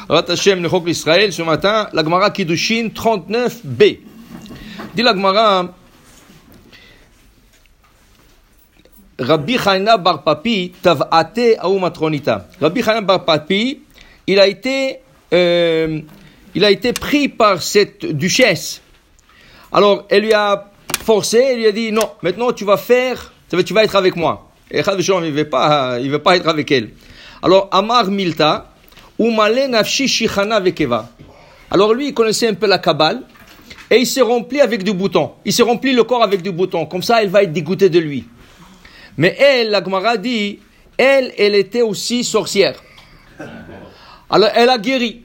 Rat Hashem le Chok l'Israël, ce matin, la Gemara Kiddushin 39b. Dit la Gemara, Rabbi Chanina bar Papi tav'ate aou matronita. Rabbi Chanina bar Papi, il a été pris par cette duchesse. Alors, elle lui a forcé, elle lui a dit, non, maintenant tu vas être avec moi. Et Chad Vishon, il veut pas être avec elle. Alors, Amar Milta, Umale nafshi shichana vekeva. Alors lui, il connaissait un peu la Kabbale, et il s'est rempli avec du bouton. Il s'est rempli le corps avec du bouton. Comme ça, elle va être dégoûtée de lui. Mais elle, la Gemara dit, elle était aussi sorcière. Alors, elle a guéri.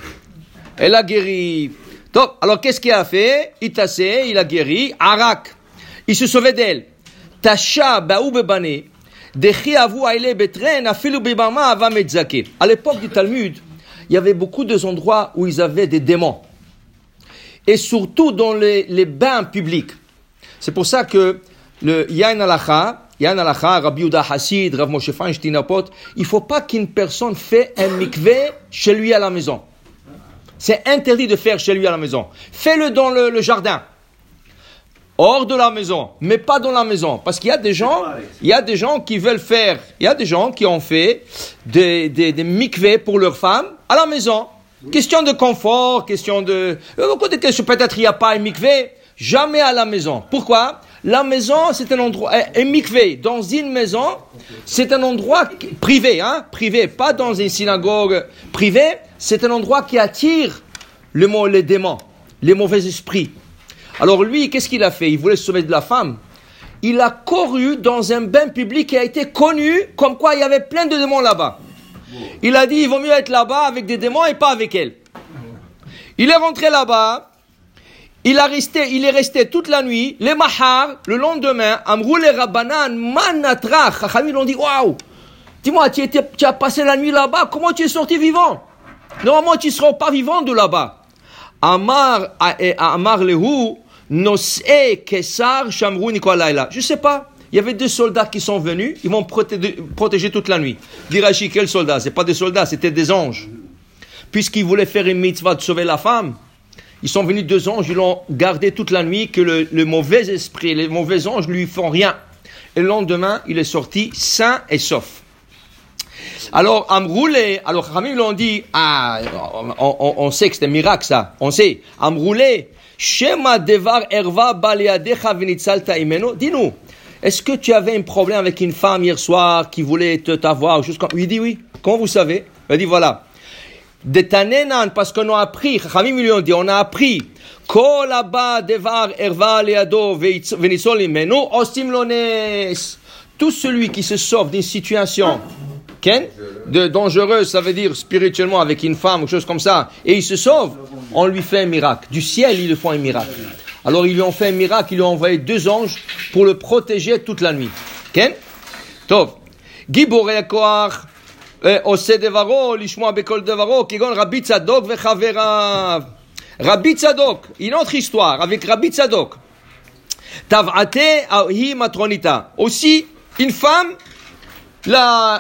Top. Alors, qu'est-ce qu'il a fait? Il a guéri. Arak. Il se sauvait d'elle. Tasha ba'ou bebane. À l'époque du Talmud, il y avait beaucoup d'endroits où ils avaient des démons. Et surtout dans les bains publics. C'est pour ça que le Yain Alacha, Rabbi Yehuda Hassid, Rav Moshe Feinstein Apot, il ne faut pas qu'une personne fait un mikvé chez lui à la maison. C'est interdit de faire chez lui à la maison. Fais-le dans le jardin. Hors de la maison, mais pas dans la maison. Parce qu'il y a des gens qui veulent faire, il y a des gens qui ont fait des mikvés pour leurs femmes à la maison. Question de confort, peut-être il n'y a pas un mikvé, jamais à la maison. Pourquoi? La maison, c'est un endroit, un mikvé dans une maison, c'est un endroit privé, privé, pas dans une synagogue privée, c'est un endroit qui attire les démons, les mauvais esprits. Alors lui, qu'est-ce qu'il a fait? Il voulait se sauver de la femme. Il a couru dans un bain public qui a été connu comme quoi il y avait plein de démons là-bas. Il a dit, il vaut mieux être là-bas avec des démons et pas avec elle. Il est rentré là-bas. Il est resté toute la nuit. Les mahar, le lendemain, Amrou les Rabbanan, manatrach. Chachamim l'ont dit, waouh! Dis-moi, tu as passé la nuit là-bas, comment tu es sorti vivant? Normalement, tu ne seras pas vivant de là-bas. Amar lehu, nos'e kesar shamru nikolaila. Je sais pas. Il y avait 2 soldats qui sont venus, ils m'ont protégé toute la nuit. Dit Rashi, quels soldats? C'est pas des soldats, c'était des anges. Puisqu'ils voulaient faire une mitzvah de sauver la femme, ils sont venus 2 anges, ils l'ont gardé toute la nuit, que le mauvais esprit, les mauvais anges ne lui font rien. Et le lendemain, il est sorti sain et sauf. Alors, Khamim l'ont dit, on sait que c'est un miracle ça, on sait. Amroulé, Shema devar erva baliadecha venitzalta imeno. Dis-nous, est-ce que tu avais un problème avec une femme hier soir qui voulait t'avoir? Il dit oui. Comment vous savez? Il dit voilà. Detanenan, parce qu'on a appris, Khamim lui ont dit, on a appris, Kol abba devar erva liado venitzol imeno, osim lones. Tout celui qui se sauve d'une situation dangereuse, ça veut dire spirituellement avec une femme ou chose comme ça, et il se sauve, on lui fait un miracle. Du ciel, ils lui font un miracle. Alors ils lui ont fait un miracle, ils lui ont envoyé 2 anges pour le protéger toute la nuit. Tov. Giborei koach ose devaro lishmoa bekol devaro kigon Rabbi Tzadok vechaverav. Rabbi Tzadok, une autre histoire avec Rabbi Tzadok. Tav'ate hi matronita. Aussi, une femme. Là,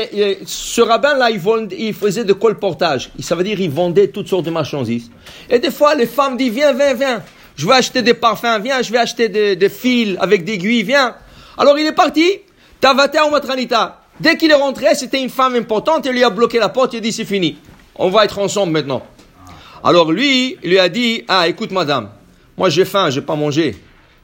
ce rabbin-là, il faisait de colportage. Ça veut dire il vendait toutes sortes de marchandises. Et des fois, les femmes disent, viens. Je vais acheter des parfums, viens. Je vais acheter des fils avec des aiguilles, viens. Alors, il est parti. Tavata ou matranita. Dès qu'il est rentré, c'était une femme importante. Il lui a bloqué la porte. Il a dit, c'est fini. On va être ensemble maintenant. Alors, il lui a dit, écoute, madame. Moi, j'ai faim, j'ai pas mangé.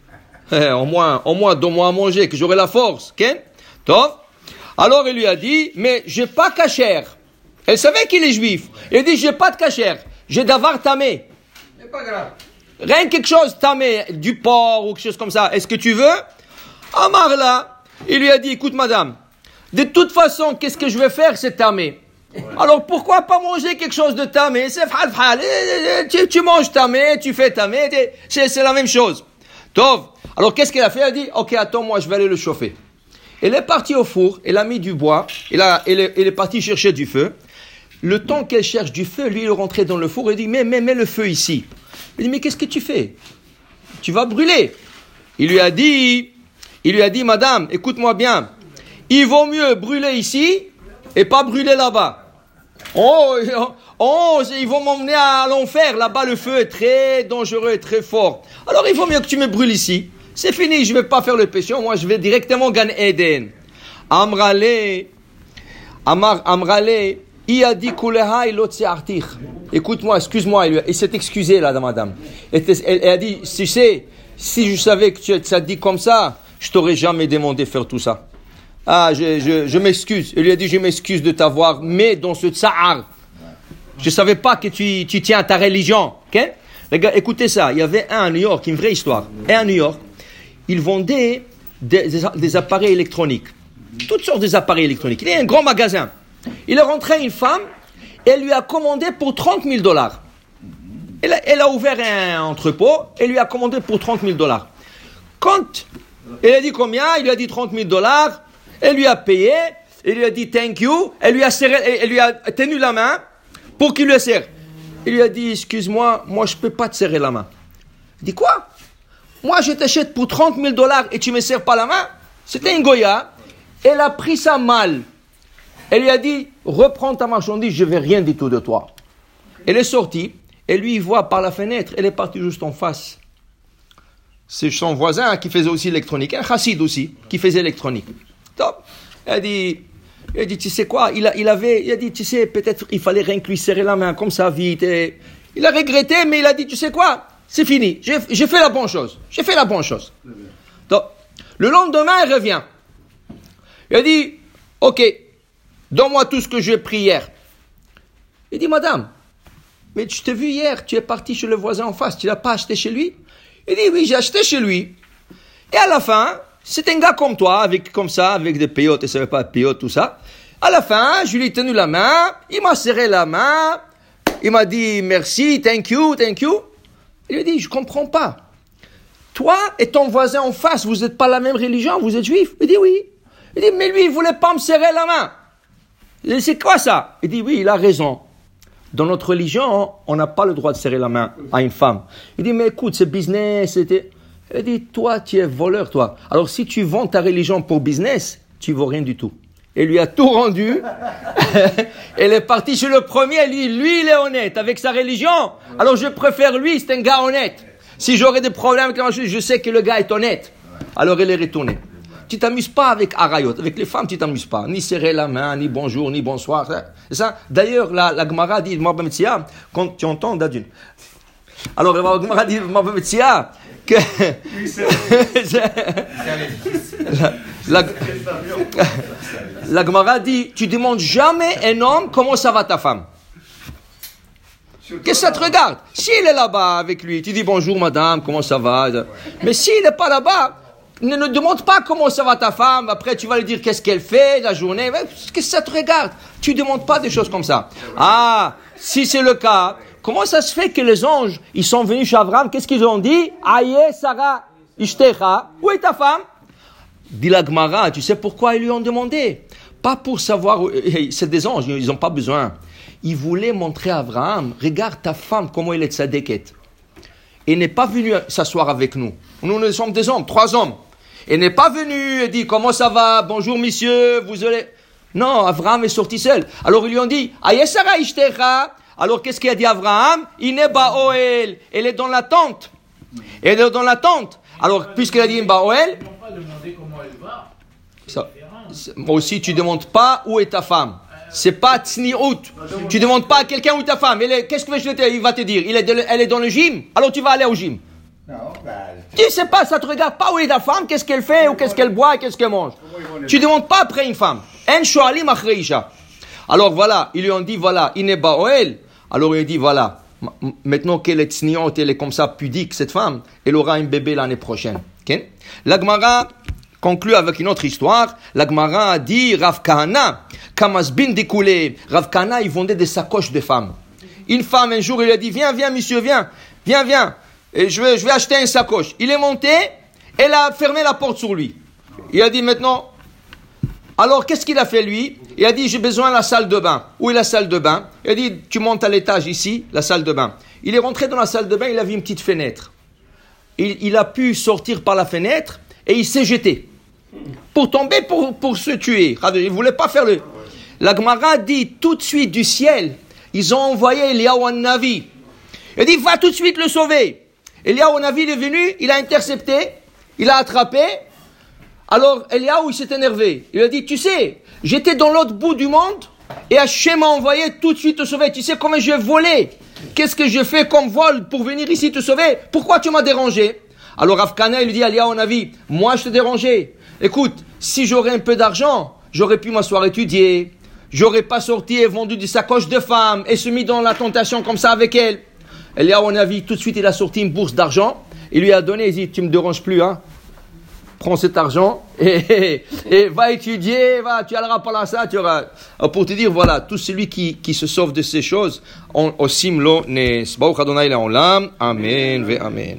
Au moins, donne-moi à manger, que j'aurai la force. Top. Alors il lui a dit, mais j'ai pas cachère. Elle savait qu'il est juif. Il a dit, j'ai pas de cachère. J'ai d'avar tamé. C'est pas grave. Rien quelque chose tamé, du porc ou quelque chose comme ça. Est-ce que tu veux? Amar là, il lui a dit, écoute madame, de toute façon, qu'est-ce que je vais faire, c'est tamé. Alors pourquoi pas manger quelque chose de tamé? C'est fhal. Tu manges tamé, tu fais tamé, c'est la même chose. Tov. Alors qu'est-ce qu'elle a fait? Elle a dit, ok, attends, moi je vais aller le chauffer. Elle est partie au four, elle a mis du bois, elle est partie chercher du feu. Le temps qu'elle cherche du feu, lui, il est rentré dans le four et dit, mets le feu ici. Il dit, mais qu'est-ce que tu fais? Tu vas brûler. Il lui a dit, madame, écoute-moi bien, il vaut mieux brûler ici et pas brûler là-bas. Ils vont m'emmener à l'enfer. Là-bas, le feu est très dangereux et très fort. Alors, il vaut mieux que tu me brûles ici. C'est fini, je ne vais pas faire le péché. Moi, je vais directement Gan Eden. Amrale, il a dit écoute-moi, excuse-moi. Il s'est excusé, là, madame. Elle a dit, tu sais, si je savais que tu as dit comme ça, je t'aurais jamais demandé de faire tout ça. Ah, je m'excuse. Il lui a dit, je m'excuse de t'avoir mis dans ce tsar. Je savais pas que tu tiens à ta religion. Okay? Les gars, écoutez ça. Il y avait un à New York, une vraie histoire. Et à New York, il vendait des appareils électroniques. Toutes sortes d'appareils électroniques. Il y a un grand magasin. Il est rentré une femme, et elle lui a commandé pour $30,000. Elle a ouvert un entrepôt, et lui a commandé pour $30,000. Quand elle a dit combien, il lui a dit $30,000. Elle lui a payé, elle lui a dit thank you, elle lui a tenu la main pour qu'il lui serre. Il lui a dit, excuse-moi, moi je peux pas te serrer la main. Il dit quoi? Moi je t'achète pour $30,000 et tu me serres pas la main? C'était une Goya. Elle a pris ça mal. Elle lui a dit, reprends ta marchandise, je veux rien du tout de toi. Elle est sortie, et lui il voit par la fenêtre, elle est partie juste en face. C'est son voisin qui faisait aussi l'électronique, un chassid aussi, qui faisait l'électronique. Top. Il a dit, tu sais quoi, il a dit, tu sais, peut-être il fallait rien que lui serrer la main, comme ça, vite. Et il a regretté, mais il a dit, tu sais quoi, c'est fini, j'ai fait la bonne chose. Donc, le lendemain, il revient. Il a dit, ok, donne-moi tout ce que j'ai pris hier. Il dit, madame, mais je t'ai vu hier, tu es parti chez le voisin en face, tu l'as pas acheté chez lui? Il dit, oui, j'ai acheté chez lui. Et à la fin, c'est un gars comme toi, avec des péotes, il ne savait pas péotes, tout ça. À la fin, je lui ai tenu la main, il m'a serré la main, il m'a dit merci, thank you. Il lui a dit, je comprends pas. Toi et ton voisin en face, vous n'êtes pas la même religion, vous êtes juifs? Il dit oui. Il dit, mais lui, il voulait pas me serrer la main. Il dit, c'est quoi ça? Il dit, oui, il a raison. Dans notre religion, on n'a pas le droit de serrer la main à une femme. Il dit, mais écoute, c'est business, Il dit, toi, tu es voleur, toi. Alors, si tu vends ta religion pour business, tu ne vaux rien du tout. Il lui a tout rendu. Elle est partie chez le premier. Lui, il est honnête avec sa religion. Alors, je préfère lui, c'est un gars honnête. Si j'aurais des problèmes avec la chose, je sais que le gars est honnête. Alors, elle est retournée. Tu t'amuses pas avec Arayot. Avec les femmes, tu t'amuses pas. Ni serrer la main, ni bonjour, ni bonsoir. C'est ça. D'ailleurs, la Gemara dit, quand tu entends d'adune. Alors, la Gemara dit, que la Gemara dit, tu demandes jamais à un homme comment ça va ta femme. Qu'est-ce que ça te regarde? S'il est là-bas avec lui, tu dis bonjour madame, comment ça va? Mais s'il n'est pas là-bas, ne demande pas comment ça va ta femme. Après, tu vas lui dire qu'est-ce qu'elle fait la journée. Qu'est-ce que ça te regarde? Tu ne demandes pas des choses comme ça. Ah, si c'est le cas, comment ça se fait que les anges, ils sont venus chez Abraham, qu'est-ce qu'ils ont dit? Aïe, Sarah, Ishtecha, où est ta femme? Dit la Gemara, tu sais pourquoi ils lui ont demandé? Pas pour savoir, c'est des anges, ils n'ont pas besoin. Ils voulaient montrer à Abraham, regarde ta femme, comment elle est tzadéket. Elle n'est pas venue s'asseoir avec nous. Nous sommes des hommes, 3 hommes. Elle n'est pas venue et dit, comment ça va? Bonjour, monsieur, vous allez... Non, Abraham est sorti seul. Alors ils lui ont dit, Aïe, Sarah, Ishtecha. Alors, qu'est-ce qu'il a dit Abraham? Ineba Oel. Elle est dans la tente. Elle est dans la tente. Alors, puisqu'elle a dit Ineba Oel. Ils n'ont pas demandé comment elle va. Moi aussi, tu ne demandes pas où est ta femme. C'est pas tsniout. Tu ne demandes pas à quelqu'un où est ta femme. Qu'est-ce qu'il va te dire? Elle est dans le gym. Alors, tu vas aller au gym. Tu ne sais pas, ça ne te regarde pas où est ta femme, qu'est-ce qu'elle fait, ou qu'est-ce qu'elle boit, qu'est-ce qu'elle mange. Tu ne demandes pas après une femme. En shoalim achre isha. Alors voilà, ils lui ont dit, voilà, Ineba Oel. Alors il dit, voilà, maintenant qu'elle est tsniout, elle est comme ça pudique, cette femme, elle aura un bébé l'année prochaine. Okay? La Gemara conclut avec une autre histoire. La Gemara a dit, Rav Kahana, Kamasbin découlé. Rav Kahana, il vendait des sacoches de femmes. Une femme, un jour, il a dit, viens, monsieur, viens. Et je vais acheter une sacoche. Il est monté, elle a fermé la porte sur lui. Il a dit, maintenant, alors qu'est-ce qu'il a fait lui? Il a dit, j'ai besoin de la salle de bain. Où est la salle de bain? Il a dit, tu montes à l'étage ici, la salle de bain. Il est rentré dans la salle de bain, il a vu une petite fenêtre. Il a pu sortir par la fenêtre et il s'est jeté. Pour tomber, pour se tuer. Il ne voulait pas faire le... La Gemara dit tout de suite du ciel, ils ont envoyé Eliyahu Hanavi. Il dit, va tout de suite le sauver. Eliyahu Hanavi est venu, il a intercepté, il a attrapé. Alors Eliyahu, il s'est énervé. Il a dit, tu sais, j'étais dans l'autre bout du monde et Hachem m'a envoyé tout de suite te sauver. Tu sais comment j'ai volé? Qu'est-ce que je fais comme vol pour venir ici te sauver? Pourquoi tu m'as dérangé? Alors Rav Kana, il lui dit à Eliyahu Hanavi, moi je te dérangeais. Écoute, si j'aurais un peu d'argent, j'aurais pu m'asseoir étudier. J'aurais pas sorti et vendu des sacoches de femmes et se mis dans la tentation comme ça avec elle. Eliyahu Hanavi, tout de suite, il a sorti une bourse d'argent. Il lui a donné, il dit, tu me déranges plus, hein. Prends cet argent et va étudier, va, tu allras pas là ça, tu auras. Alors pour te dire, voilà, tout celui qui se sauve de ces choses, osim lo nes. Baruch Adonai le'olam. Amen ve amen.